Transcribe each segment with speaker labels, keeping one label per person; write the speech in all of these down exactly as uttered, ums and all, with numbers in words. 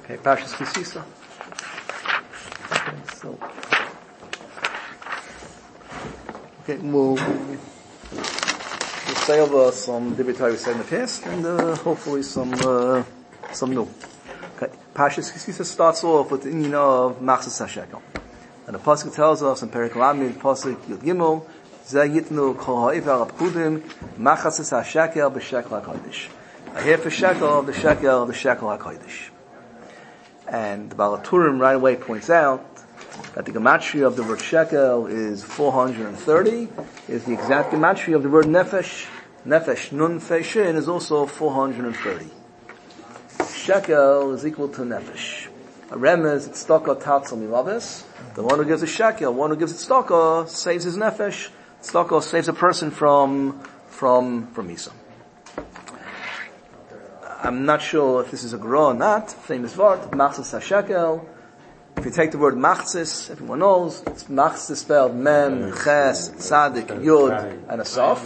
Speaker 1: Okay, Parshas Kisisa. Okay, so okay, we'll, we'll say over some Dibbei we said in the past, and uh, hopefully some uh, some new. Okay, Parshas Kisisa starts off with the union of Machzas HaShekel, and the pasuk tells us in Perek Lamed, pasuk Yud Gimel, Zeh Yitnu Kol Ha'Iver Apkudim Machzas HaShekel b'Shekel HaKodesh. A half a shekel of the shekel of the shekel HaKodesh. And the Baal HaTurim right away points out that the gematria of the word shekel is four hundred thirty, is the exact gematria of the word nefesh. Nefesh, nun feshin, is also four hundred thirty. Shekel is equal to nefesh. A remez, it's tzedakah tatzal milavis. The one who gives a shekel, one who gives it tzedakah, saves his nefesh. Tzedakah saves a person from, from, from Misa. I'm not sure if this is a Gra or not. Famous word, Machzas HaShekel. If you take the word Machzis, everyone knows, it's Machzis spelled Mem, Ches, Tzadik, Yud, and a Sof.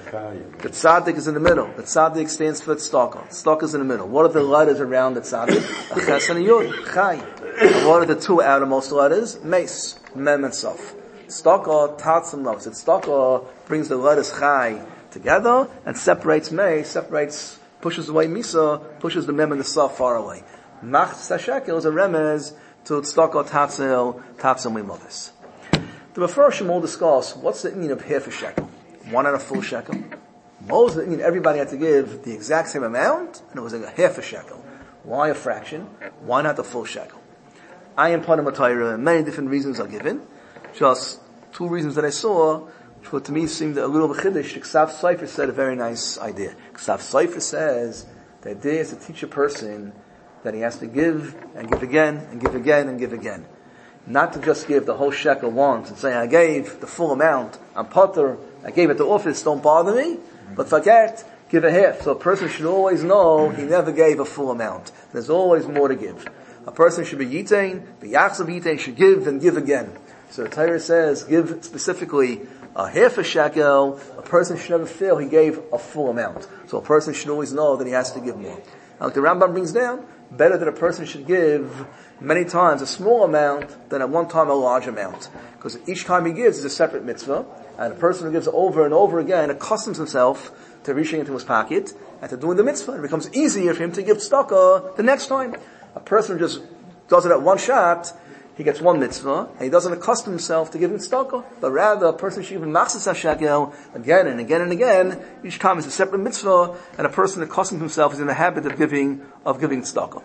Speaker 1: The Tzadik is in the middle. The Tzadik stands for Tzedakah. Tzedakah is in the middle. What are the letters around the Tzadik? A Ches and a Yud, Chai. And what are the two outermost letters? Meis, Mem and Sof. Tzedakah, Tatzim loves it. Tzedakah brings the letters Chai together and separates Meis, separates pushes away Misa, pushes the Mem and the Saf far away. Machzas HaShekel is a remez to Tzedakah Tatzil, Tatzil Mimavis. The Mefarshim will discuss what's the meaning of half a shekel, one and a full shekel. Most of the mean everybody had to give the exact same amount, and it was like a half a shekel. Why a fraction? Why not the full shekel? I am part of Matayra, many different reasons are given. Just two reasons that I saw, which to me seemed a little bit chiddush. Ksav Sofer said a very nice idea. Ksav Sofer says the idea is to teach a person that he has to give and give again and give again and give again. Not to just give the whole shekel once and say, I gave the full amount, I'm potter, I gave it to office, don't bother me, but forget, give a half. So a person should always know he never gave a full amount. There's always more to give. A person should be yitain, be yachzav yitain, should give and give again. So the Torah says, give specifically a half a shekel. A person should never feel he gave a full amount. So a person should always know that he has to give more. Now, like the Rambam brings down, better that a person should give many times a small amount than at one time a large amount. Because each time he gives is a separate mitzvah, and a person who gives over and over again accustoms himself to reaching into his pocket and to doing the mitzvah. It becomes easier for him to give tzedakah the next time. A person who just does it at one shot, he gets one mitzvah, and he doesn't accustom himself to giving tzedakah, but rather a person should give Machzas HaShekel again and again and again. Each time is a separate mitzvah, and a person accustoms himself is in the habit of giving, of giving tzedakah.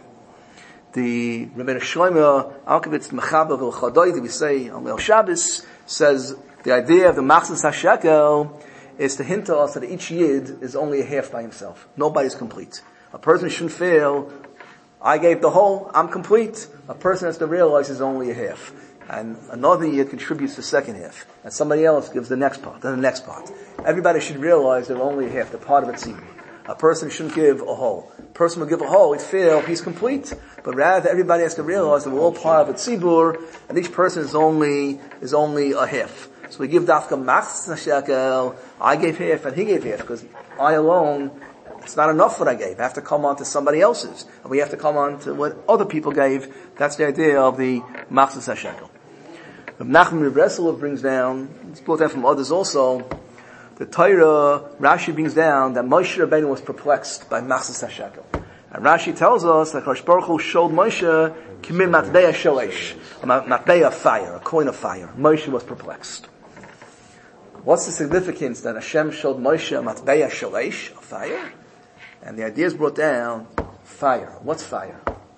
Speaker 1: The Rebbeinu Shlomo Alkavitz Mechaber V'Chadai that we say on Leil Shabbos says the idea of the Machzas HaShekel is to hint to us that each yid is only a half by himself. Nobody's complete. A person shouldn't feel, I gave the whole, I'm complete. A person has to realize he's only a half. And another yid contributes the second half. And somebody else gives the next part, then the next part. Everybody should realize they're only a half, they're part of a tzibur. A person shouldn't give a whole. A person will give a whole, he'd feel he's complete. But rather, everybody has to realize that we're all part of a tzibur, and each person is only, is only a half. So we give dafka Machzas HaShekel, I gave half and he gave half, because I alone, it's not enough what I gave. I have to come on to somebody else's. And we have to come on to what other people gave. That's the idea of the Machzas HaShekel. Nachman Rebreslov brings down, it's brought down from others also, the Torah, Rashi brings down that Moshe Rabbeinu was perplexed by Machzas HaShekel. And Rashi tells us that Kadosh Baruch Hu showed Moshe Kimir Matbeya Sholesh, a Matbeya fire, a coin of fire. Moshe was perplexed. What's the significance that Hashem showed Moshe Matbeya Sholesh, a fire? And the idea is brought down, fire. What's fire?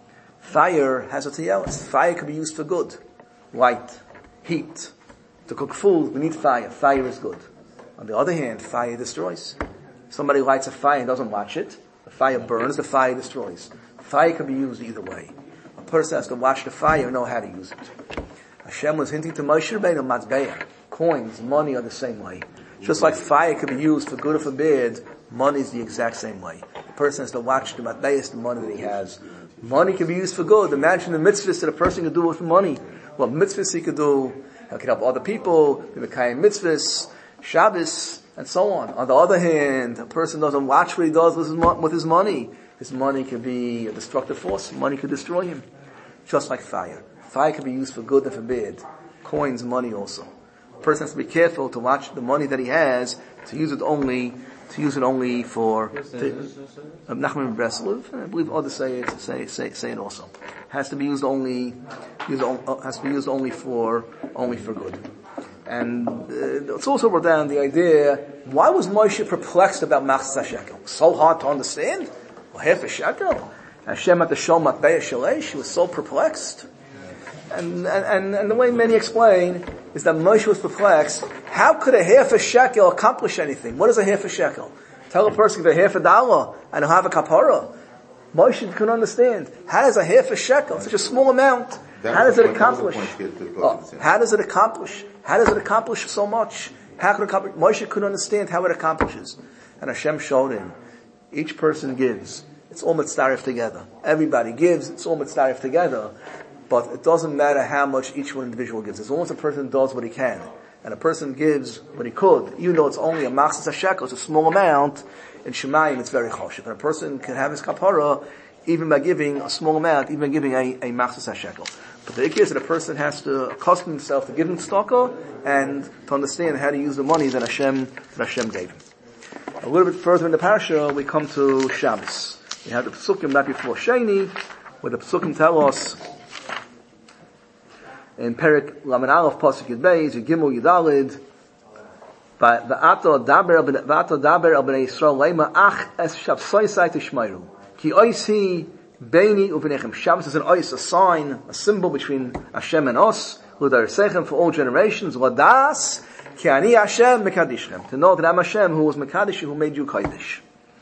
Speaker 1: Fire has a tiyelis. Fire can be used for good. Light, heat. To cook food, we need fire. Fire is good. On the other hand, fire destroys. Somebody lights a fire and doesn't watch it. The fire burns, the fire destroys. Fire can be used either way. A person has to watch the fire and know how to use it. Hashem was hinting to Moshe Rabbeinu, Matbeya. Coins, money are the same way. Just like fire can be used for good or for bad, money is the exact same way. A person has to watch the matbeyas, the money that he has. Money can be used for good. Imagine the mitzvahs that a person can do with money. What mitzvahs he could do, he could help other people, the Mekayim mitzvahs, Shabbos, and so on. On the other hand, a person doesn't watch what he does with his, with his money. His money could be a destructive force. Money could destroy him. Just like fire. Fire can be used for good and for bad. Coins, money also. A person has to be careful to watch the money that he has, to use it only, to use it only for, Nachman of Breslov, I believe others say it, say, say, say it also. Has to be used only, used, has to be used only for, only for good. And uh, it's also brought down the idea, why was Moshe perplexed about Machzas HaShekel? So hard to understand? Well, half a shekel? Hashem at the Shol Matbeya Shalesh, he was so perplexed. And, and, and the way many explain is that Moshe was perplexed. How could a half a shekel accomplish anything? What is a half a shekel? Tell a person give a half a dollar and he'll have a kapara. Moshe couldn't understand. How does a half a shekel, such a small amount, how does it accomplish? Oh, how does it accomplish? How does it accomplish so much? How could it accomplish? Moshe couldn't understand how it accomplishes. And Hashem showed him. Each person gives. It's all mitzdarif together. Everybody gives. It's all mitzdarif together. But it doesn't matter how much each one individual gives. As long as a person does what he can, and a person gives what he could, even though it's only a machzas hashekel, it's a small amount, in Shemayim it's very choshev. And a person can have his kapara even by giving a small amount, even by giving a, a machzas hashekel. But the ikh is that a person has to accustom himself to giving tzedakah and to understand how to use the money that Hashem, that Hashem gave him. A little bit further in the parasha, we come to Shabbos. We have the Pesukim right before Sheni, where the Pesukim tell us in Perik Lamed Aleph Pasuk Yud Beis Yigimel Yudalid, Va'ato daber Va'ato daber al bnei Yisrael leima ach es shabsoisai tishmeiru ki oisi beini uvenechem. Shabbos is an ois, a sign, a symbol between Hashem and us, l'darsechem for all generations. Ladas ki ani Hashem mekadishchem, to know that I'm Hashem who was mekadish, who made you kodesh.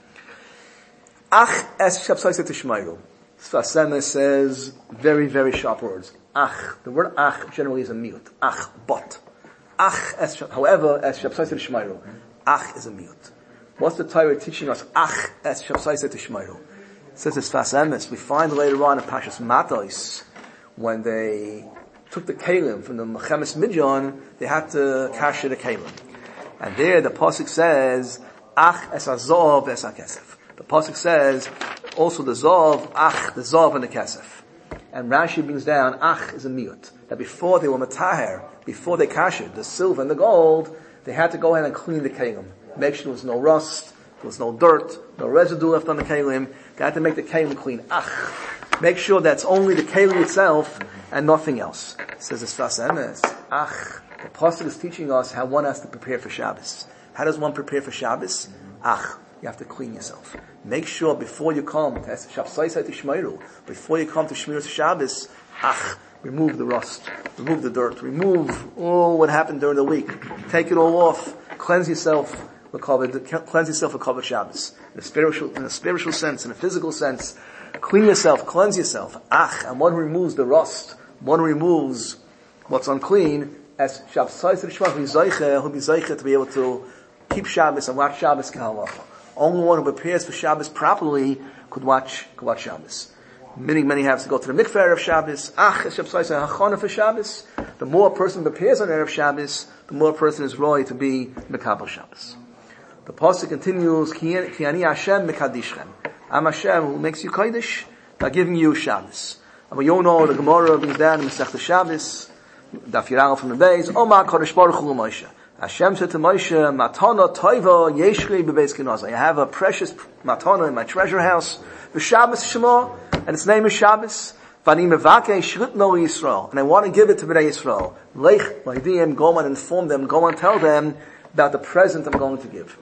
Speaker 1: Ach es shabsoisai tishmeiru. Sfas Emes says very very sharp words. Ach, the word ach generally is a miut. Ach, but. Ach, as, however, as Shabsai Tishmairu, ach is a miut. What's the Torah teaching us? Ach, as Shabsai Tishmairu. It says it's Sfas Emes. We find later on in Pashas Matos, when they took the kalim from the Mechemes Midyan, they had to kasher the kalim. And there the Pasuk says, ach es azov es ha-kesef. The Pasuk says, also the zov, ach, the zov and the kesef. And Rashi brings down, ach is a miut. That before they were mataher, before they kashed the silver and the gold, they had to go ahead and clean the kalim. Make sure there was no rust, there was no dirt, no residue left on the kalim. They had to make the kalim clean. Ach. Make sure that's only the kalim itself and nothing else. It says it's Sfas Emes. Ach. The Pasuk is teaching us how one has to prepare for Shabbos. How does one prepare for Shabbos? Ach. You have to clean yourself. Make sure before you come to Shmeiru, before you come to Shmiras Shabbos, ach, remove the rust, remove the dirt, remove all what happened during the week. Take it all off. Cleanse yourself. Cleanse yourself for Kavod Shabbos. In a spiritual, in a spiritual sense, in a physical sense, clean yourself, cleanse yourself. Ach, and one removes the rust. One removes what's unclean. As Shabbos Shmeiru, he'll be zeicha to be able to keep Shabbos and watch Shabbos k'halacha. Only one who prepares for Shabbos properly could watch, could watch Shabbos. Many, many have to go to the mikveh of Shabbos. Ach, Shabbos hachana for Shabbos. The more a person prepares on Erev Shabbos, the more a person is roy to be mekabel Shabbos. The pasuk continues, Ki ani Hashem mekadishchem. I'm Hashem who makes you kodesh by giving you Shabbos. And we all know the Gemara brings down in Masechta Shabbos, Daf Yiral from the base, Omar Kodesh Baruch Hu Moshe. Hashem said to Moshe, Matana Toiva Yeshli Bebeis Kinaz. I have a precious matana in my treasure house, V'Shabbos Shema, and its name is Shabbos. V'ani Mevake Shrit No Yisrael, and I want to give it to Bnei Yisrael. Lech L'Hidiyim, go and inform them, go and tell them about the present I'm going to give.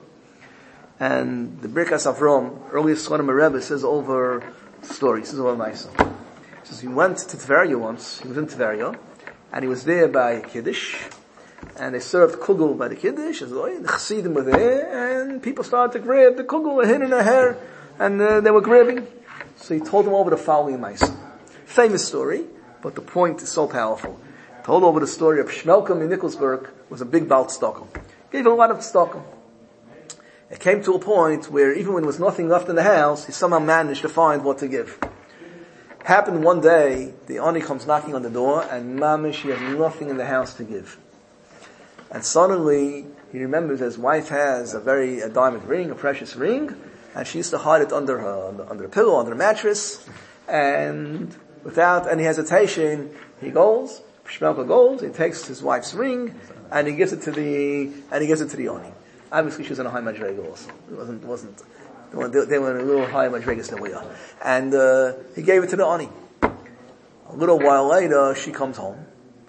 Speaker 1: And the Birkas Avram, earliest Shalom Rebbe, says over the story. He says over Maisa. He says he went to Tveria once. He was in Tveria, and he was there by Kiddush. And they served kugel by the kiddush, as the chassidim were there, and people started to grab the kugel, a hin in their hair, and uh, they were grabbing. So he told them over the following ma'aseh. Famous story, but the point is so powerful. He told over the story of Shmelkum in Nikolsburg was a big balt stocker. Gave a lot of stocker. It came to a point where even when there was nothing left in the house, he somehow managed to find what to give. Happened one day, the Ani comes knocking on the door, and mamish, he has nothing in the house to give. And suddenly, he remembers his wife has a very, a diamond ring, a precious ring, and she used to hide it under her, under a pillow, under a mattress, and without any hesitation, he goes, Shmelka goes, he takes his wife's ring, and he gives it to the, and he gives it to the Oni. Obviously she was in a high madrega also. It wasn't, wasn't, they, they were in a little high madrega than we are. And, uh, he gave it to the Oni. A little while later, she comes home,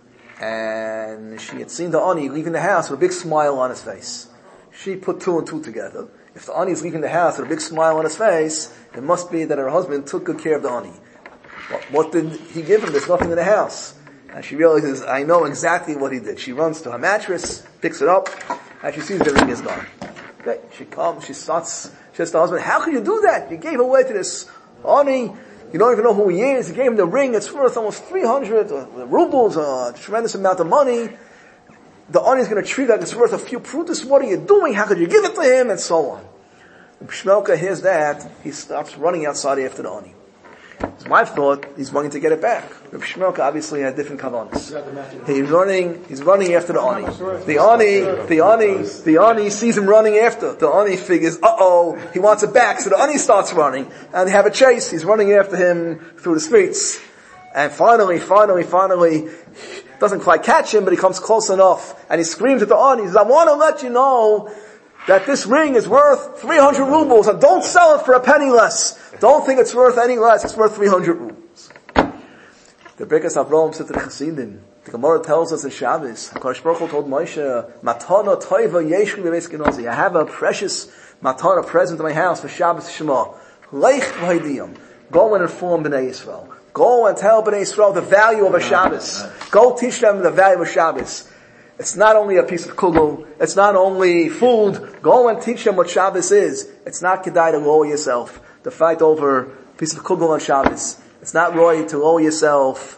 Speaker 1: and she had seen the Ani leaving the house with a big smile on his face. She put two and two together. If the Ani is leaving the house with a big smile on his face, it must be that her husband took good care of the Ani. What, what did he give him? There's nothing in the house. And she realizes, I know exactly what he did. She runs to her mattress, picks it up, and she sees the ring is gone. Okay, she comes, she starts, she says to the husband, how can you do that? You gave away to this Ani. You don't even know who he is. You gave him the ring. It's worth almost three hundred rubles, a tremendous amount of money. The Ani is going to treat it like it's worth a few prutas. What are you doing? How could you give it to him? And so on. When Shmelka hears that, he starts running outside after the Ani. His wife thought he's wanting to get it back. Reb Shmelka obviously had different kavanas. He's running, he's running after the Ani. The Ani, the Ani, the Ani sees him running after. The Ani figures, uh-oh, he wants it back. So the Ani starts running, and they have a chase. He's running after him through the streets. And finally, finally, finally, doesn't quite catch him, but he comes close enough, and he screams at the Ani, he says, I want to let you know that this ring is worth three hundred rubles, and don't sell it for a penny less. Don't think it's worth any less. It's worth three hundred rubles. The Birkas Avraham said to the Chassidim, the Gemara tells us in Shabbos, HaKadosh Baruch Hu told Moshe, Matana toiva yesh li bebeis Genozi. I have a precious matana present in my house for Shabbos Shema. Leich v'haidiyam. Go and inform Bnei Yisrael. Go and tell Bnei Yisrael the value of a Shabbos. Go teach them the value of a Shabbos. It's not only a piece of kugel. It's not only food. Go and teach them what Shabbos is. It's not kedai to lower yourself, to fight over a piece of kugel on Shabbos. It's not right to lower yourself,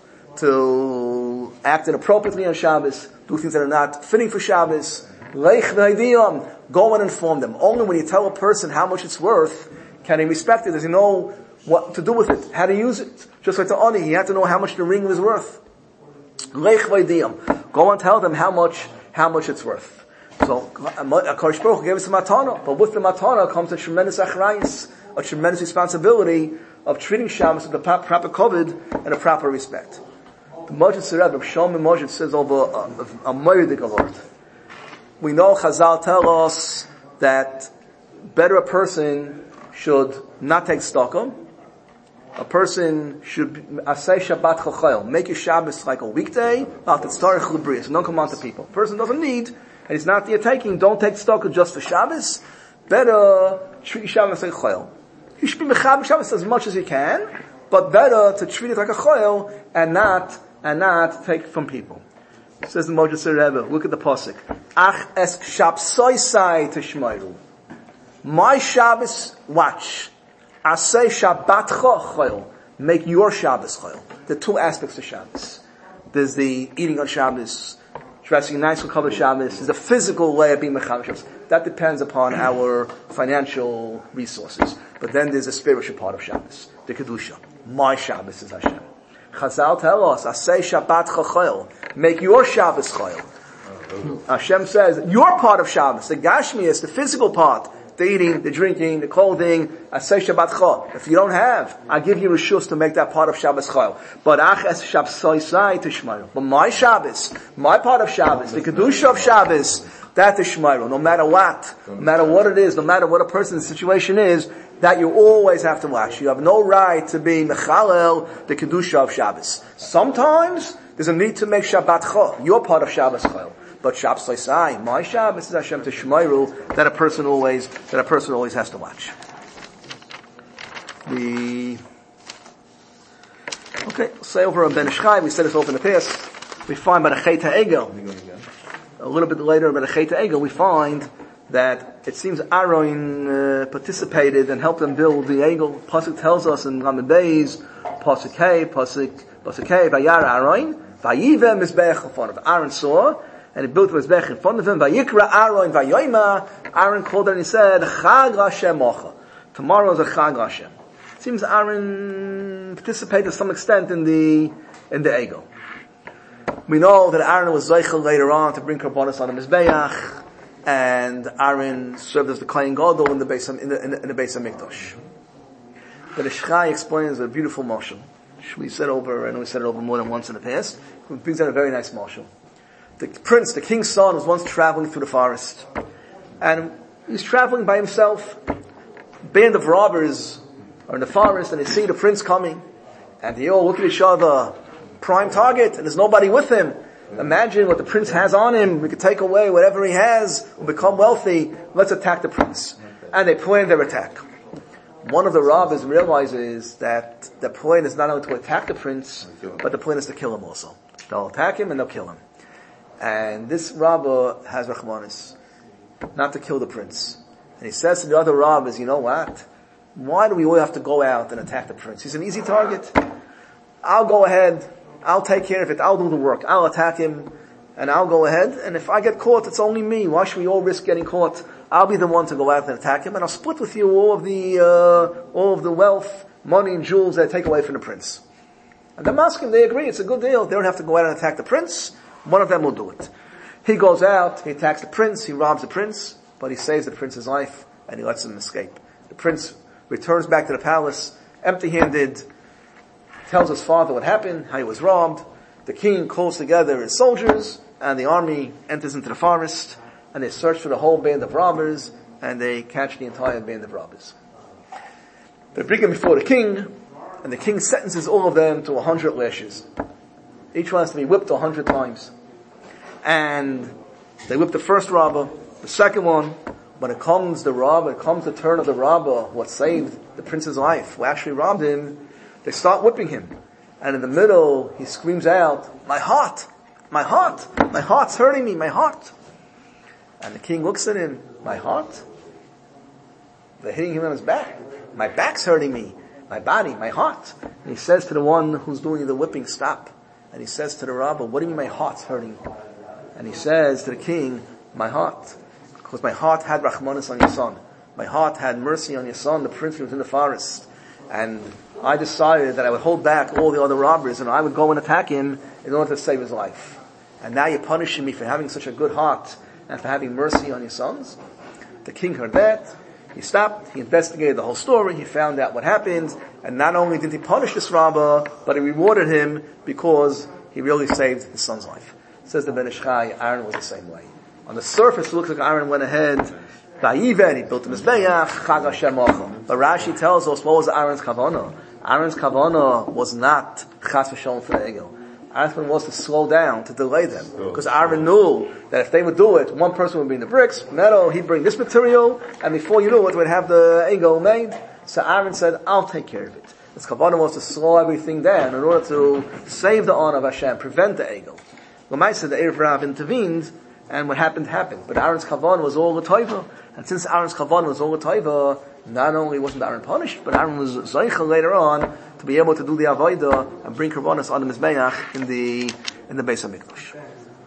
Speaker 1: to act inappropriately on Shabbos, do things that are not fitting for Shabbos. Leich v'haidiyam. Go and inform them. Only when you tell a person how much it's worth, can he respect it? Does he know what to do with it? How to use it? Just like the Ani, he had to know how much the ring was worth. Leich v'haidiyam. Go and tell them how much, how much it's worth. So, HaKadosh Baruch Hu gave us a matana, but with the matana comes a tremendous achrayus, a tremendous responsibility of treating Shabbos with the proper kavod and a proper respect. The Mojit Serev, Shlomo Mojit says over a, a, a moedik alert. We know Chazal tell us that better a person should not take stokum. A person should asay Shabbat chachayil, make your Shabbos like a weekday. Don't come on to people. A person doesn't need, and it's not the taking. Don't take stock just for Shabbos. Better treat Shabbos like a chayil. You should be mechab Shabbos as much as you can, but better to treat it like a chayil and not and not take from people. It says the Mojit Rebbe. Look at the pasuk. Ach es shabsoisai tishmeiru. My Shabbos, watch. Asay Shabbatcha chayil. Make your Shabbos chayil. There are two aspects to Shabbos. There's the eating on Shabbos, dressing nice for cover Shabbos. There's a physical way of being mechaber Shabbos. That depends upon our financial resources. But then there's a spiritual part of Shabbos, the Kedusha. My Shabbos is Hashem. Chazal tell us, Asay Shabbatcha chayil. Make your Shabbos chayil. Hashem says, your part of Shabbos, the Gashmias, the physical part, the eating, the drinking, the clothing, Asay Shabbat Chol. If you don't have, I give you reshus to make that part of Shabbos Chol. But Ach Es Shabsoisai Tishmaru. But my Shabbos, my part of Shabbos, the Kedusha of Shabbos, that Tishmaru. No matter what, no matter what it is, no matter what a person's situation is, that you always have to watch. You have no right to be Mechalel, the Kedusha of Shabbos. Sometimes, there's a need to make Shabbat Chol, your part of Shabbos Chol. But Shabbos Leisai, my Shabbos is Hashem Tishmeiru, that a person always, that a person always has to watch. The, okay, say over on Ben Ishchai, we said this over in the past, we find by the Chet HaEgel, a little bit later by the Chet HaEgel, we find that it seems Aaron uh, participated and helped them build the Egel. Pasuk tells us in Lamed Beis, Pasuk Hey, Pasuk, Pasuk Hey, Vayar Aaron, Vayive Mizbeach in front of Aaron saw, and he built the Mizbech in front of him. Vayikra Aaron Vayoyma. Aaron called it and he said, Chag Hashem Mocha. Tomorrow is a Chag Hashem. It seems Aaron participated to some extent in the in the Egel. We know that Aaron was Zeichel later on to bring Karbonos on the Mizbeach, and Aaron served as the Kohen Gadol in the Beis in the, in the, in the Beis Hamikdash. But Ish Chai explains a beautiful mashal. We said over, I know we said it over more than once in the past. It brings out a very nice mashal. The prince, the king's son, was once traveling through the forest, and he's traveling by himself. A band of robbers are in the forest, and they see the prince coming, and they all look at each other, prime target, and there's nobody with him. Imagine what the prince has on him. We could take away whatever he has, we'll become wealthy. Let's attack the prince. And they plan their attack. One of the robbers realizes that the plan is not only to attack the prince, but the plan is to kill him also. They'll attack him and they'll kill him. And this robber has rachmanis, not to kill the prince. And he says to the other robbers, you know what? Why do we all have to go out and attack the prince? He's an easy target. I'll go ahead. I'll take care of it. I'll do the work. I'll attack him and I'll go ahead. And if I get caught, it's only me. Why should we all risk getting caught? I'll be the one to go out and attack him, and I'll split with you all of the, uh, all of the wealth, money and jewels that I take away from the prince. And the Maskim, they agree. It's a good deal. They don't have to go out and attack the prince. One of them will do it. He goes out, he attacks the prince, he robs the prince, but he saves the prince's life, and he lets him escape. The prince returns back to the palace, empty-handed, tells his father what happened, how he was robbed. The king calls together his soldiers, and the army enters into the forest, and they search for the whole band of robbers, and they catch the entire band of robbers. They bring him before the king, and the king sentences all of them to a hundred lashes. Each one has to be whipped a hundred times. And they whip the first robber, the second one. When it comes the robber, it comes the turn of the robber, what saved the prince's life, who actually robbed him, they start whipping him. And in the middle, he screams out, my heart, my heart, my heart's hurting me, my heart. And the king looks at him, my heart? They're hitting him on his back. My back's hurting me, my body, my heart. And he says to the one who's doing the whipping, stop. And he says to the robber, what do you mean my heart's hurting? And he says to the king, my heart, because my heart had rachmanis on your son. My heart had mercy on your son, the prince who was in the forest. And I decided that I would hold back all the other robbers and I would go and attack him in order to save his life. And now you're punishing me for having such a good heart and for having mercy on your sons. The king heard that. He stopped, he investigated the whole story, he found out what happened, and not only did he punish this robber, but he rewarded him because he really saved his son's life. Says the Ben Ish Chai, Aaron was the same way. On the surface, it looks like Aaron went ahead, Vayiven, he built a Mizbeach, Chag Hashem Ochel. But Rashi tells us what was Aaron's kavanah. Aaron's kavanah was not Chas V'Shalom for the Egel. Aaron's kavanah was to slow down, to delay them. Because Aaron knew that if they would do it, one person would bring the bricks, metal, he'd bring this material, and before you knew it, we'd have the Egel made. So Aaron said, I'll take care of it. His kavanah was to slow everything down in order to save the honor of Hashem, prevent the Egel. Lamai said the Erev Rav intervened, and what happened, happened. But Aaron's kavanah was all the taiva. And since Aaron's kavanah was all the taiva, not only wasn't Aaron punished, but Aaron was zeicha later on to be able to do the avodah and bring karbanos on the mizbeach in the in the Beis Hamikdash.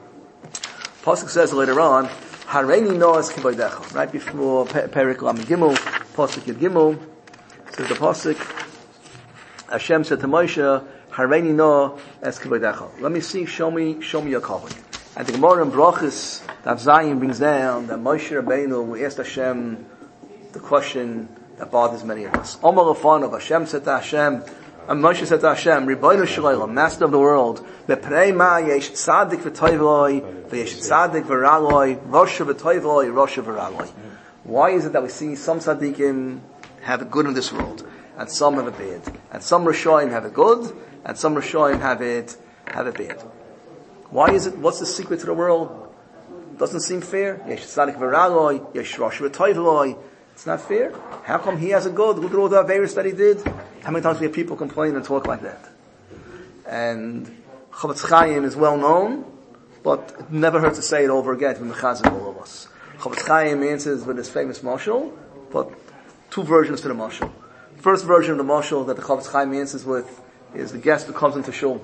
Speaker 1: Pasuk says later on, Hareini noas kivodecha. Right before Perik Lam Gimel, Pasuk Yud Gimel, says the Pasuk, Hashem said to Moshe, Hareini no es kivodecha. Let me see, show me, show me your kavod. And the Gemara in Brachos, Daf Zayin brings down that Moshe Rabbeinu asked Hashem the question that bothers many of us. Omar Rafanov, Hashem said to Hashem, and Moshe said to Hashem, Ribono Shalayla, Master of the world, Be'pnei ma yesh tzadik v'toivloi, v'yesh tzadik v'raloi, Rosha v'toivloi, Rosha v'raloi. Why is it that we see some tzaddikim have it good in this world, and some have it bad, and some Rishoyim have it good, and some Rishoyim have it have it bad? Why is it? What's the secret to the world? Doesn't seem fair. Yesh tzadik v'raloi, yesh Rosha v'toivloi. It's not fair. How come he has a good? Look at all the Averis that he did. How many times we have people complain and talk like that? And Chavetz Chaim is well known, but it never hurts to say it over again to be mechazik all of us. Chavetz Chaim answers with his famous mashal, but two versions to the mashal. First version of the mashal that the Chavetz Chaim answers with is the guest who comes into shul,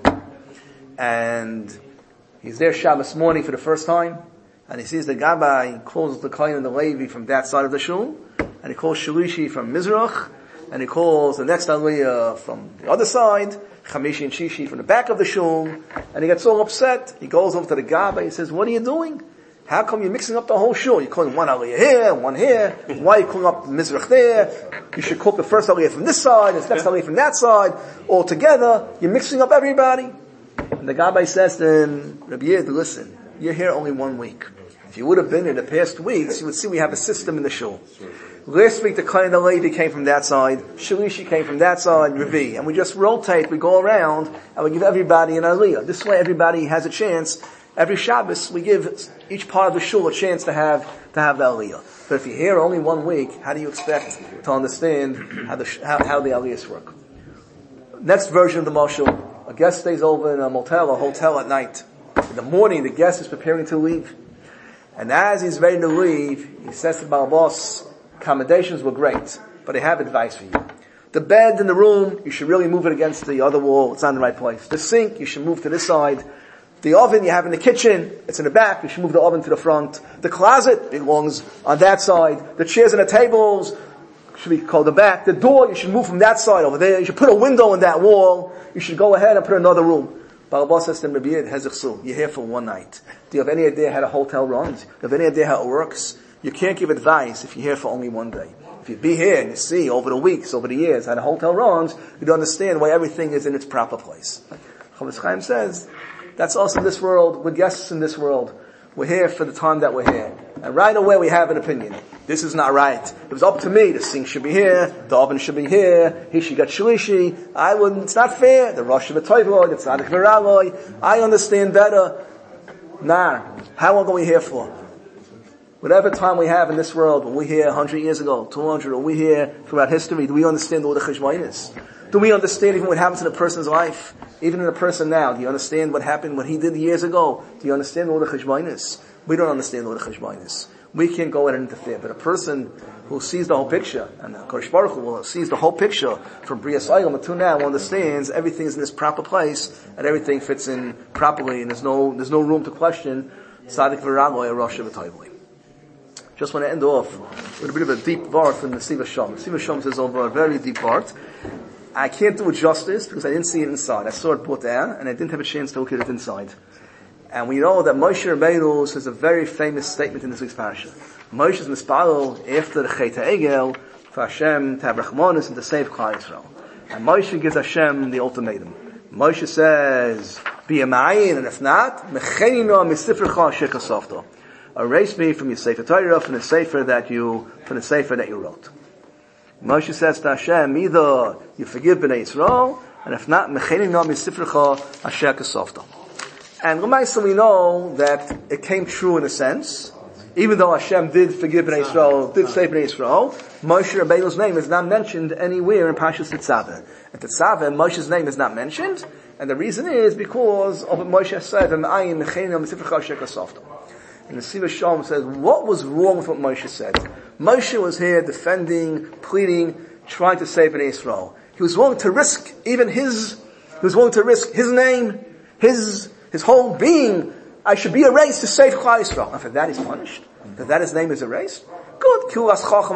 Speaker 1: and he's there Shabbos morning for the first time, and he sees the Gabbai, he calls the Kohen and the Levi from that side of the shul, and he calls Shalishi from Mizrach, and he calls the next Aliyah from the other side, Chamishi and Shishi from the back of the shul, and he gets all upset. He goes over to the Gabbai, he says, what are you doing? How come you're mixing up the whole shul? You're calling one aliyah here, one here. Why are you calling up the mizrach there? You should cook the first aliyah from this side, the next aliyah from that side. All together, you're mixing up everybody. And the Gabbai says to him, Rabbi Yid, listen, you're here only one week. If you would have been here the past weeks, you would see we have a system in the shul. Last week the Kohen Levi came from that side, Shalishi came from that side, Revi, and we just rotate, we go around, and we give everybody an aliyah. This way everybody has a chance. Every Shabbos we give each part of the shul a chance to have, to have the aliyah. But if you're here only one week, how do you expect to understand how the, how, how the aliyahs work? Next version of the mashal, a guest stays over in a motel or hotel at night. In the morning, the guest is preparing to leave. And as he's ready to leave, he says to the Baal Boss, accommodations were great, but I have advice for you. The bed in the room, you should really move it against the other wall. It's not in the right place. The sink, you should move to this side. The oven you have in the kitchen, it's in the back. You should move the oven to the front. The closet belongs on that side. The chairs and the tables should be called the back. The door, you should move from that side over there. You should put a window in that wall. You should go ahead and put another room. Baal Boss says to him, Rabbi Yid, Hezechsul, you're here for one night. Do you have any idea how a hotel runs? Do you have any idea how it works? You can't give advice if you're here for only one day. If you be here and you see over the weeks, over the years, how the hotel runs, you'd understand why everything is in its proper place. Chofetz Chaim says, that's us in this world, we're guests in this world. We're here for the time that we're here. And right away we have an opinion. This is not right. It was up to me. The sink should be here. The oven should be here. He should get shlishi. I wouldn't. It's not fair. The Rosh Hashanah, the Tzaddik V'Raloi. I understand better. Nah. How long are we here for? Whatever time we have in this world, when we're here one hundred years ago, two hundred, or we're here throughout history, do we understand all the cheshbonos? Do we understand even what happens in a person's life? Even in a person now, do you understand what happened, what he did years ago? Do you understand all the cheshbonos? We don't understand all the cheshbonos. We can't go in and interfere. But a person who sees the whole picture, and Kodesh Baruch Hu sees the whole picture from Brias Olam to now, understands everything is in its proper place, and everything fits in properly, and there's no, there's no room to question Tzaddik V'Raloi or Rosh Hashanah. Just want to end off with a bit of a deep part from the Siva Shom. Siva Shom says over a very deep part. I can't do it justice because I didn't see it inside. I saw it put down, and I didn't have a chance to look at it inside. And we know that Moshe Rabbeinu says a very famous statement in this week's parasha. Moshe's mispalel after the Chet HaEgel for Hashem to have rachmanis and to save Klal Yisrael. And Moshe gives Hashem the ultimatum. Moshe says, "Be a ma'ayin, and if not, mecheni no misifrecha shekasofto. Erase me from your Sefer Torah, from the Sefer that you, from the Sefer that you wrote." Moshe says to Hashem, either you forgive Bnei Yisrael, and if not, mecheni no misifrecha shekasofto. And L'maisa we know that it came true in a sense. Even though Hashem did forgive Bnei Yisrael, did save Bnei Yisrael, Moshe Rabbeinu's name is not mentioned anywhere in Parshas Tetzaveh. At Tetzaveh, Moshe's name is not mentioned, and the reason is because of what Moshe said, and the Siva Shalom says, what was wrong with what Moshe said? Moshe was here defending, pleading, trying to save Bnei Yisrael. He was willing to risk even his, he was willing to risk his name, his, his whole being. I should be erased to save Klal Yisrael. And for that he's punished? For that his name is erased? Good. For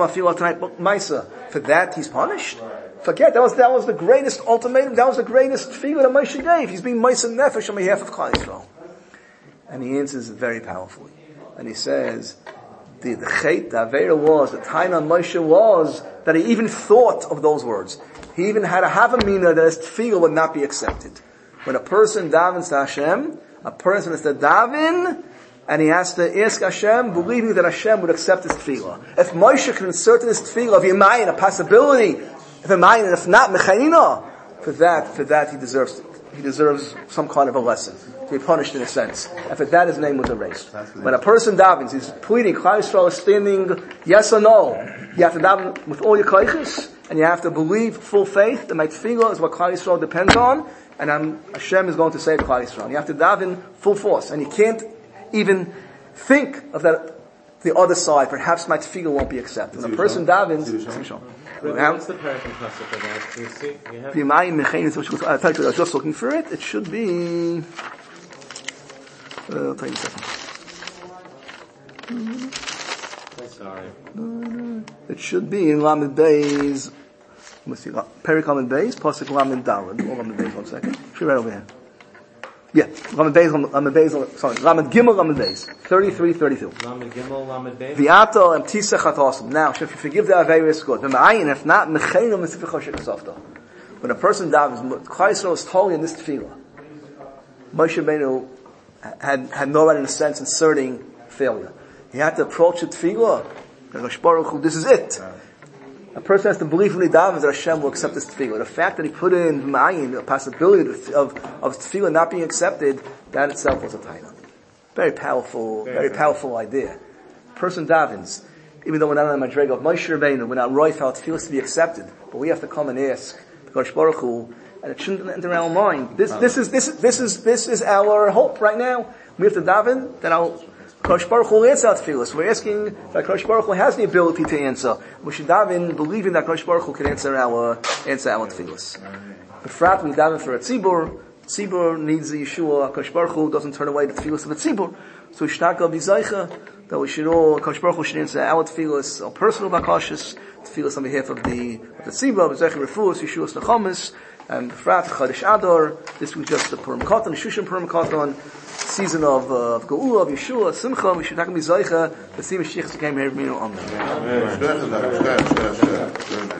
Speaker 1: that he's punished? Forget, that was, that was the greatest ultimatum, that was the greatest figure that Moshe gave. He's being Moshe Nefesh on behalf of Klal Yisrael. And he answers very powerfully. And he says, the, the Chet, the Avera was, the time on Moshe was, that he even thought of those words. He even had a havamina that his tefillah would not be accepted. When a person davens to Hashem, a person is to daven, and he has to ask Hashem, believing that Hashem would accept his tefillah. If Moshe can insert in his tefillah of Yemayin, a possibility, if Yemayin, and if not, Mechayina, for that, for that he deserves, he deserves some kind of a lesson, to be punished in a sense. And for that his name was erased. When a person davens, he's pleading, Klal Yisrael is standing, yes or no. You have to daven with all your koiches, and you have to believe full faith that my tefillah is what Klal Yisrael depends on, and I'm, Hashem is going to save Klal Yisrael. You have to daven full force, and you can't even think of that, the other side. Perhaps my tefillah won't be accepted. When a person davens,
Speaker 2: what's the parashah pasuk for that? Can you see? You have
Speaker 1: I'll tell you, I was just looking for it. It should be. Uh, I'll tell you a second.
Speaker 2: I'm sorry.
Speaker 1: It should be in Lamed Beis. Let's see, Perik Lamed Beis, Pasuk Lamed Daled. All Lamed Beis. One second. Should be right over here. Yeah, Lamed Beis, Lamed Beis, sorry, Lamed Gimel, Lamed Beis. thirty-three, thirty-two.
Speaker 2: Lamed Gimel, Lamed Beis.
Speaker 1: V'ato em tisach atasim. Now, if you forgive the Averis, good. V'ma'ayin, if not, mechenu m'sifich hashik asafta. When a person davens, Klal Yisrael is totally in this tefillah. Moshe Rabbeinu had, had no right in a sense inserting failure. He had to approach the tefillah. This is it. A person has to believe when he davens that Hashem will accept this tefillah. The fact that he put in ma'ayin, the possibility of, of, of tefillah not being accepted, that itself was a taina. Very powerful, very powerful idea. A person davens, even though we're not on the madrega of Moshe Rabbeinu, we're not roy for our tefillah to be accepted, but we have to come and ask the Kodesh Baruch Hu, and it shouldn't enter our mind. This, this is, this, this is, this is our hope right now. We have to daven that our Kodesh Baruch Hu will answer our tefillah. So we're asking that Kodesh Baruch Hu has the ability to answer. We should daven believing that Kodesh Baruch Hu can answer our, answer our tefillahs. Befrat, we daven for a tzibur. Tzibur needs the Yeshua. Kodesh Baruch Hu doesn't turn away the tefillahs of the tzibur. So we should not go b'zaycha, that we should all, Kodesh Baruch Hu should answer our tefillahs, our personal bakashas, tefillahs on behalf of the, of the tzibur, b'zaycha refuas, Yeshua's nechamis, and Befrat, Chodesh Adar. This was just the Purim Katan, the Shushan Purim Katan, season of, uh, of Geula, of Yeshua, Simcha. We should not be Zaycha, the same Mashiach came here, Amen.